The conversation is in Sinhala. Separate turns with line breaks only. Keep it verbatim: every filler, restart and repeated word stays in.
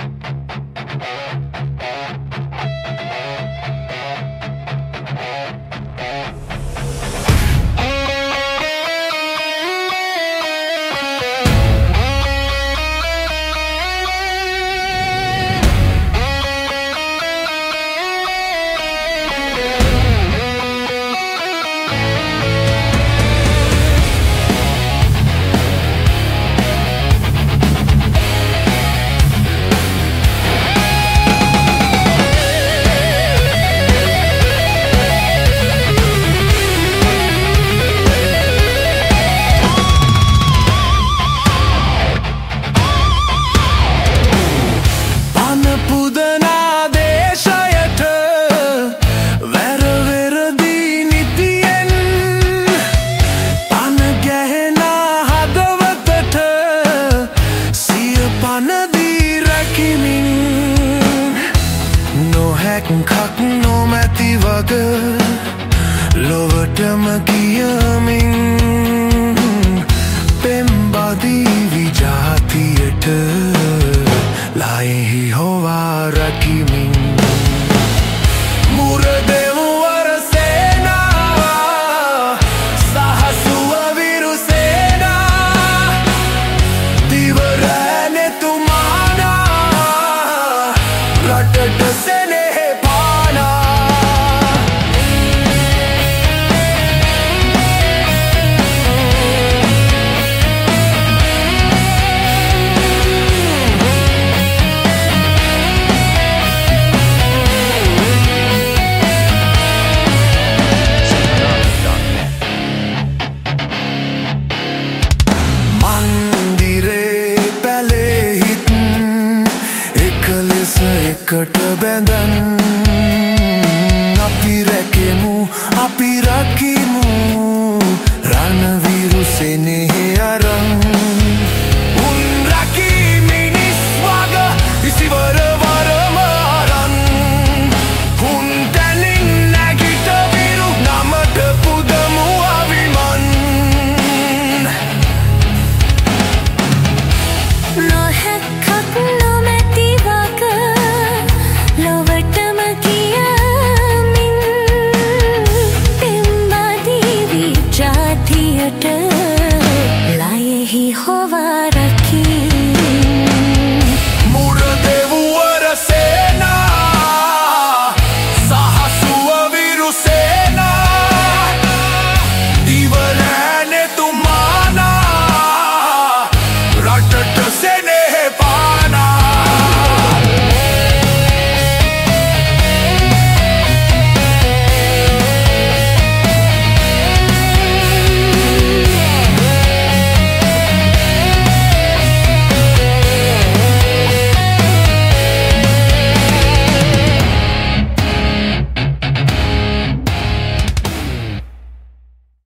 කක් නොමැති වග ලොවටම කියමින් පෙම්බදී විජාතියට ලයෙහි හොවා රකිමින් මුරදෙව්වර සේනාව සහසුව විරුසේනා දිවරැනෙතුමානා රටට එකට බැඳන් අපි රැකෙමු අපි රකිමු රණවිරු සෙනෙහෙ අරන් උන් රකී මිනිස් වග ඉසිවර වරම අරන් උන් තැනින් නැගිට විරු නමට පුදමු අවිමන්
නොහැක්ක